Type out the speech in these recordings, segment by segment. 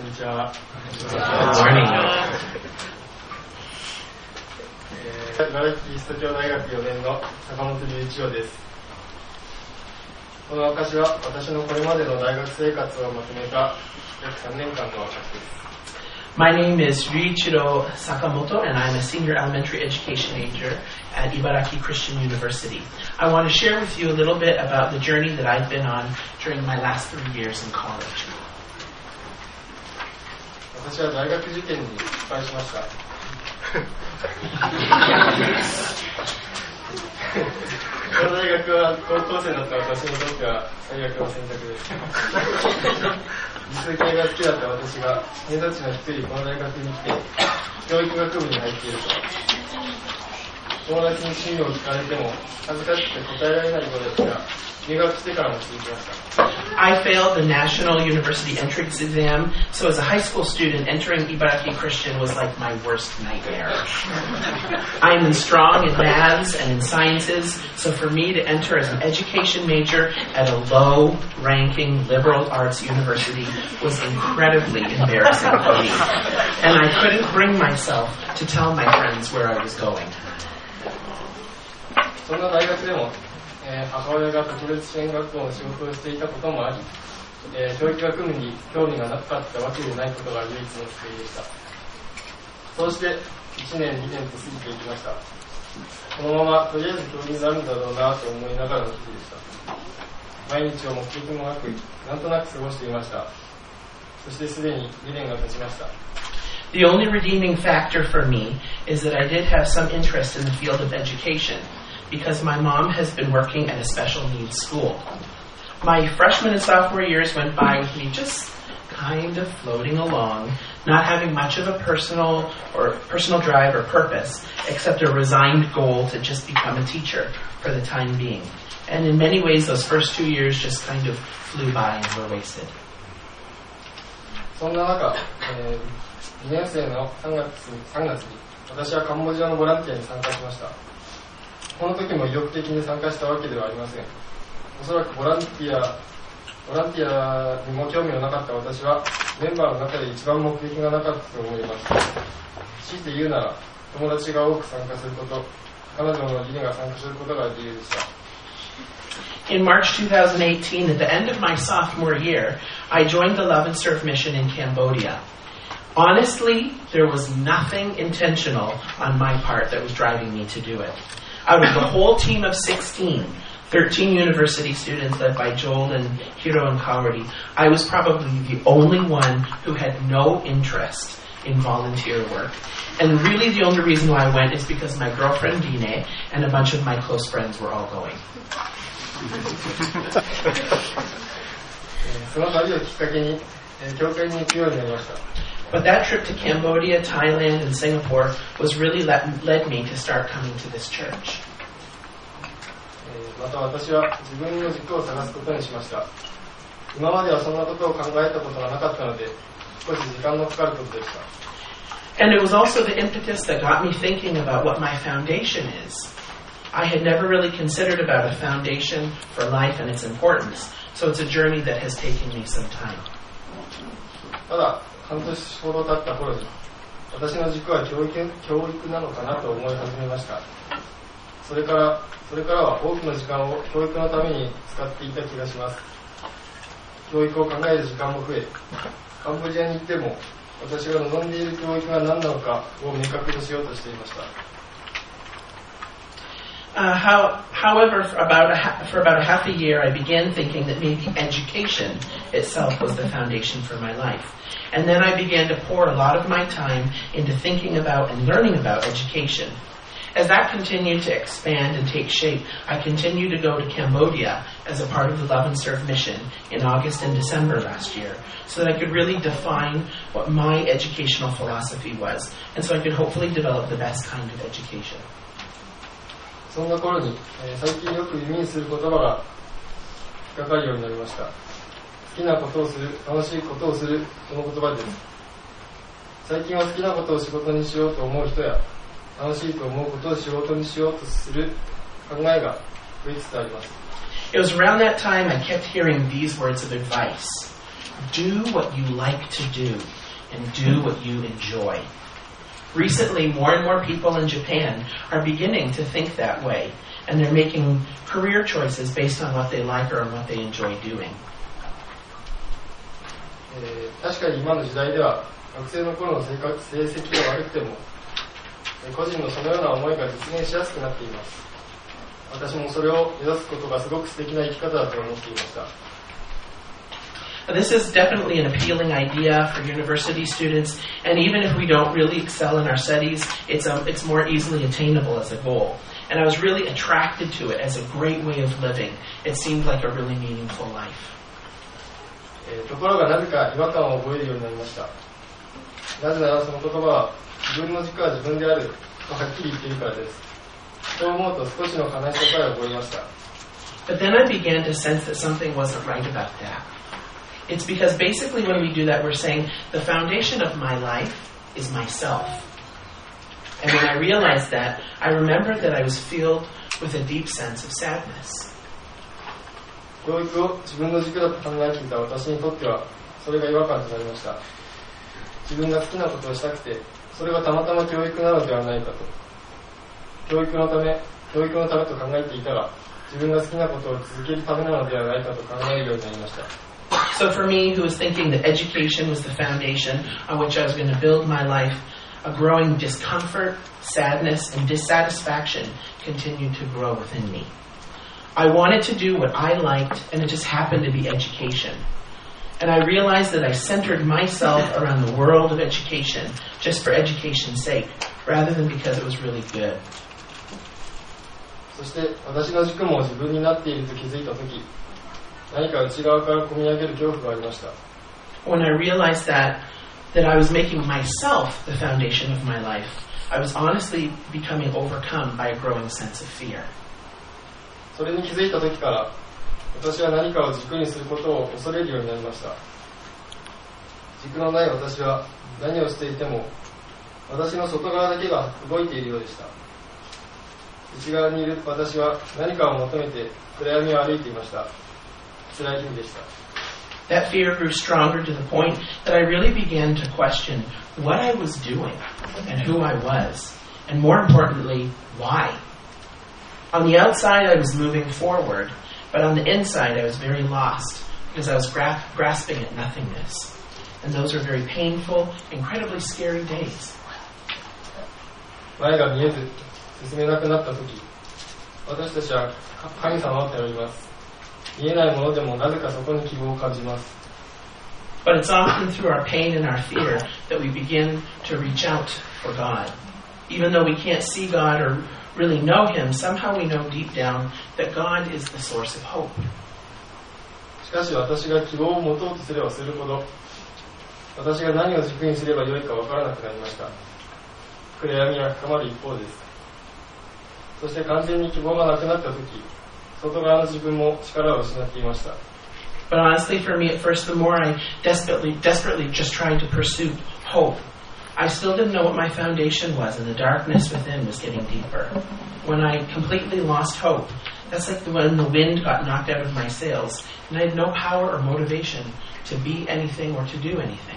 こんにちは。茨城キリスト教大学4年の坂本龍一郎です。この証は私のこれまでの大学生活をまとめた約3年間の証です。 My name is Ryuichiro Sakamoto, and I'm a senior elementary education major at Ibaraki Christian University. I want to share with you a little bit about the journey that I've been on during my last 3 years in college. 私は大学受験に失敗しました。この大学は高校生だった私にとっては最悪の選択です。理数系が好きだった私が偏差値の低いこの大学に来て教育学部に入っていると友達に進路を聞かれても恥ずかしくて答えられないことですが入学してからも続きました。 I failed the National University Entrance Exam, so as a high school student, entering Ibaraki Christian was like my worst nightmare. I'm strong in maths and in sciences, so for me to enter as an education major at a low-ranking liberal arts university was incredibly embarrassing for me. And I couldn't bring myself to tell my friends where I was going. そんな大学でも母親が特別支援学校の仕事をしていたこともあり、教育学部に興味がなかったわけでないことが唯一の救いでした。そうして1年2年と過ぎていきました。このままとりあえず教員になるんだろうなと思いながらの日でした。毎日を目的もなくなんとなく過ごしていました。そしてすでに2年が経ちました。 The only redeeming factor for me is that I did have some interest in the field of education.Because my mom has been working at a special needs school. My freshman and sophomore years went by with me just kind of floating along, not having much of a personal drive or purpose, except a resigned goal to just become a teacher for the time being. And in many ways, those first 2 years just kind of flew by and were wasted. そんな中、2年生の3月に私はカンボジアのボランティアに参加しました。この時も意欲的に参加したわけではありません。おそらくボランティアにも興味のなかった私はメンバーの中で一番目的がなかったと思います。強いて言うなら友達が多く参加すること、彼女の義理が参加することが理由でした。 In March 2018, at the end of my sophomore year, I joined the Love and Serve mission in Cambodia. Honestly, there was nothing intentional on my part that was driving me to do it.Out of the whole team of 13 university students led by Joel and Hiro and Kaori, I was probably the only one who had no interest in volunteer work. And really the only reason why I went is because my girlfriend Dine and a bunch of my close friends were all going. その旅をきっかけに、教会に行くようになりました。 But that trip to Cambodia, Thailand, and Singapore was really led me to start coming to this church. また私は自分の軸を探すことにしました。今まではそんなことを考えたことがなかったので、少し時間のかかることでした。 And it was also the impetus that got me thinking about what my foundation is. I had never really considered about a foundation for life and its importance, so it's a journey that has taken me some time. ただ半年ほど経った頃に私の軸は教育なのかなと思い始めました。それからは多くの時間を教育のために使っていた気がします。教育を考える時間も増え、カンボジアに行っても私が望んでいる教育が何なのかを明確にしようとしていました。 However, for about a half a year, I began thinking that maybe education itself was the foundation for my life.And then I began to pour a lot of my time into thinking about and learning about education. As that continued to expand and take shape, I continued to go to Cambodia as a part of the Love and Serve mission in August and December last year, so that I could really define what my educational philosophy was, and so I could hopefully develop the best kind of education. そんな頃に、最近よく耳にする言葉が引っかかるようになりました。好きなことをする、楽しいことをする、その言葉です。最近は好きなことを仕事にしようと思う人や、楽しいと思うことを仕事にしようとする考えが増えつつあります。 It was around that time I kept hearing these words of advice. do what you like to do and do what you enjoy. Recently, more and more people in Japan are beginning to think that way, and they're making career choices based on what they like or what they enjoy doing. 確かに今の時代では学生の頃の成績が悪くても個人のそのような思いが実現しやすくなっています。私もそれを目指すことがすごく素敵な生き方だと思っていました。 This is definitely an appealing idea for university students, and even if we don't really excel in our studies, it's more easily attainable as a goal. And I was really attracted to it as a great way of living. It seemed like a really meaningful life. ところがなぜか違和感を覚えるようになりました。なぜならその言葉は自分の軸は自分であるとはっきり言っているからです。そう思うと少しの悲しささえ覚えました。 But then I began to sense that something wasn't right about that. It's because basically when we do that, we're saying the foundation of my life is myself. And when I realized that, I remembered that I was filled with a deep sense of sadness. 教育を自分の軸だと考えていた私にとってはそれが違和感となりました。自分が好きなことをしたくて、それがたまたま教育なのではないかと。教育のためと考えていたが、自分が好きなことを続けるためなのではないかと考えるようになりました。 So for me, who was thinking that education was the foundation on which I was going to build my life, a growing discomfort, sadness, and dissatisfaction continued to grow within me. I wanted to do what I liked, and it just happened to be education. And I realized that I centered myself around the world of education just for education's sake, rather than because it was really good. そして私の軸も自分になっていると気づいたとき、何か内側から込み上げる恐怖がありました。 When I realized that I was making myself the foundation of my life, I was honestly becoming overcome by a growing sense of fear. それに気づいたときから、私は何かを軸にすることを恐れるようになりました。軸のない私は何をしていても、私の外側だけが動いているようでした。内側にいる私は何かを求めて暗闇を歩いていました。辛い日々でした。 That fear grew stronger to the point that I really began to question what I was doing and who I was, and more importantly, why. On the outside, I was moving forward, but on the inside, I was very lost because I was grasping at nothingness. And those were very painful, incredibly scary days. 前が見えず進めなくなったとき、私たちは神様を頼ります。見えないものでもなぜかそこに希望を感じます。 But it's often through our pain and our fear that we begin to reach out for God. Even though we can't see God or really know Him, somehow we know deep down that God is the source of hope. しかし私が希望を持とうとすればするほど、私が何を軸にすればよいか分からなくなりました。暗闇が深まる一方です。そして完全に希望がなくなったとき、外側の自分も力を失っていました。 But honestly, for me, at first, the more I desperately just tried to pursue hope, I still didn't know what my foundation was, and the darkness within was getting deeper. When I completely lost hope, that's like when the wind got knocked out of my sails, and I had no power or motivation to be anything or to do anything.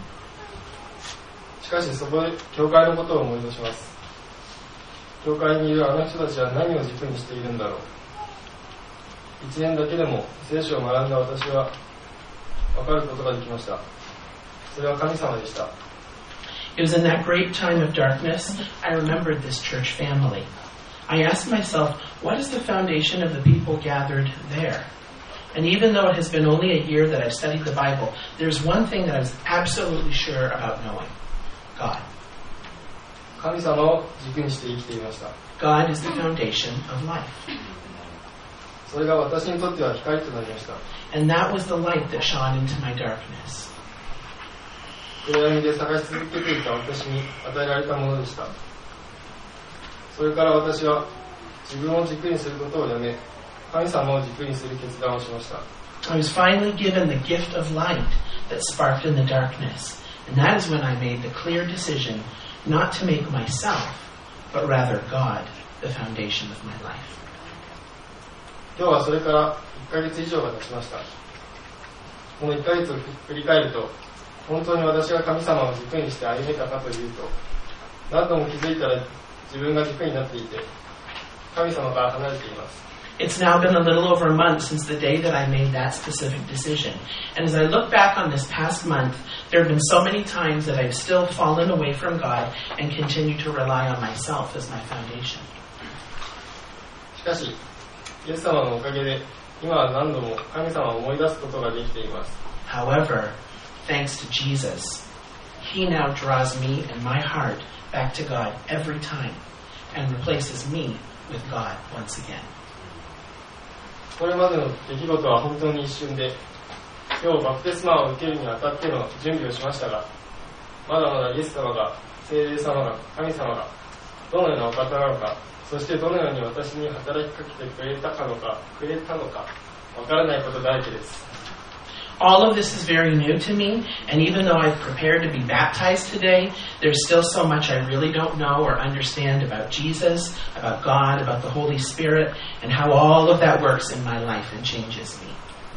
しかしそこで教会のことを思い出します。教会にいるあの人たちは何を軸にしているんだろう。1年だけでも聖書を学んだ私は分かることができました。それは神様でした。 It was in that great time of darkness I remembered this church family. I asked myself, what is the foundation of the people gathered there? And even though it has been only a year that I've studied the Bible, there's one thing that I was absolutely sure about knowing. God. 神様を軸にして生きていました。 God is the foundation of life. それが私にとっては光となりました。 And that was the light that shone into my darkness. 暗闇で探し続けていた私に与えられたものでした。それから私は自分を軸にすることをやめ、神様を軸にする決断をしました。 I was finally given the gift of light that sparked in the darkness. And that is when I made the clear decision not to make myself, but rather God, the foundation of my life. 今日はそれから1ヶ月以上が経ちました。 この1ヶ月を振り返ると、本当に私が神様を軸にして歩めたかというと、何度も気づいたら自分が軸になっていて、神様から離れています。 It's now been a little over a month since the day that I made that specific decision. And as I look back on this past month, there have been so many times that I've still fallen away from God and continue to rely on myself as my foundation. しかし、イエス様のおかげで、今は何度も神様を思い出すことができています。 However, thanks to Jesus, He now draws me and my heart back to God every time and replaces me with God once again. これまでの出来事は本当に一瞬で、今日バプテスマを受けるにあたっての準備をしましたが、まだまだイエス様が、聖霊様が、神様が、どのようなお方なのか、そしてどのように私に働きかけてくれたのか、わからないことだらけです。 All of this is very new to me, and even though I've prepared to be baptized today, there's still so much I really don't know or understand about Jesus, about God, about the Holy Spirit, and how all of that works in my life and changes me.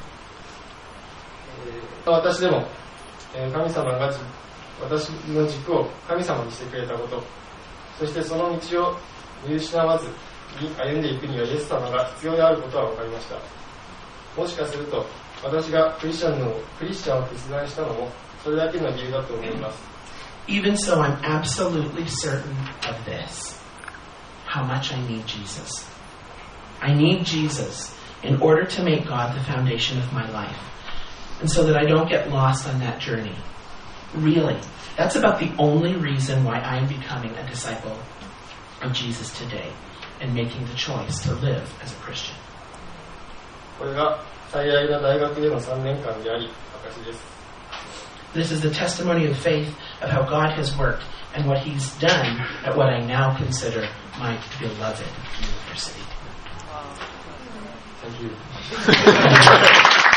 私でも、神様が私の軸を神様にしてくれたこと、そしてその道を見失わずに歩んでいくにはイエス様が必要であることは分かりました。もしかすると、私がクリスチャンを決断したのもそれだけの理由だと思います。 Even so, I'm absolutely certain of this: how much I need Jesus. I need Jesus in order to make God the foundation of my life, and so that I don't get lost on that journey. Really, that's about the only reason why I am becoming a disciple of Jesus today and making the choice to live as a Christian. これが最愛な大学での3年間であり、証です。 This is the testimony of faith of how God has worked and what He's done at what I now consider my beloved university. Thank you.